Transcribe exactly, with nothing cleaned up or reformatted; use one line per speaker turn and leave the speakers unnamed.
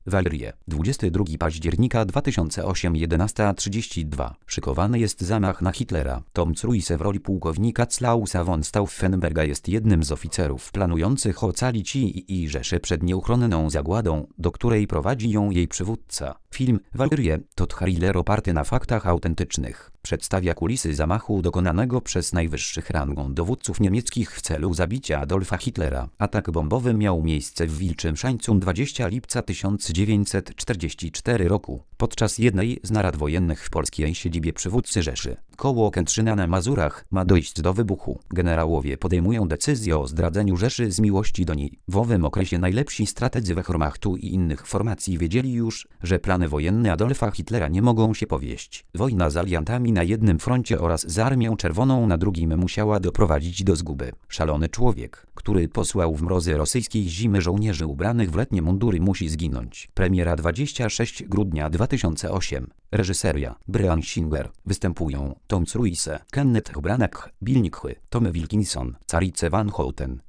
Walerie, dwudziestego drugiego października dwa tysiące ósmego, jedenasta trzydzieści dwa. Szykowany jest zamach na Hitlera. Tom Cruise w roli pułkownika Clausa von Stauffenberga jest jednym z oficerów planujących ocalić i, i Rzeszę przed nieuchronną zagładą, do której prowadzi ją jej przywódca. Film Walerie to thriller oparty na faktach autentycznych. Przedstawia kulisy zamachu dokonanego przez najwyższych rangą dowódców niemieckich w celu zabicia Adolfa Hitlera. Atak bombowy miał miejsce w Wilczym Szańcu dwudziestego lipca tysiąc dziewięćset czterdziestego czwartego roku, podczas jednej z narad wojennych w polskiej siedzibie przywódcy Rzeszy. Koło Kętrzyna na Mazurach ma dojść do wybuchu. Generałowie podejmują decyzję o zdradzeniu Rzeszy z miłości do niej. W owym okresie najlepsi strategzy Wehrmachtu i innych formacji wiedzieli już, że plany wojenne Adolfa Hitlera nie mogą się powieść. Wojna z aliantami na jednym froncie oraz z Armią Czerwoną na drugim musiała doprowadzić do zguby. Szalony człowiek, który posłał w mrozy rosyjskiej zimy żołnierzy ubranych w letnie mundury, musi zginąć. Premiera dwudziestego szóstego grudnia dwa tysiące ósmego. Reżyseria Bryan Singer. Występują Tom Cruise, Kenneth Branagh, Bill Nighy, Tom Wilkinson, Carice Van Houten.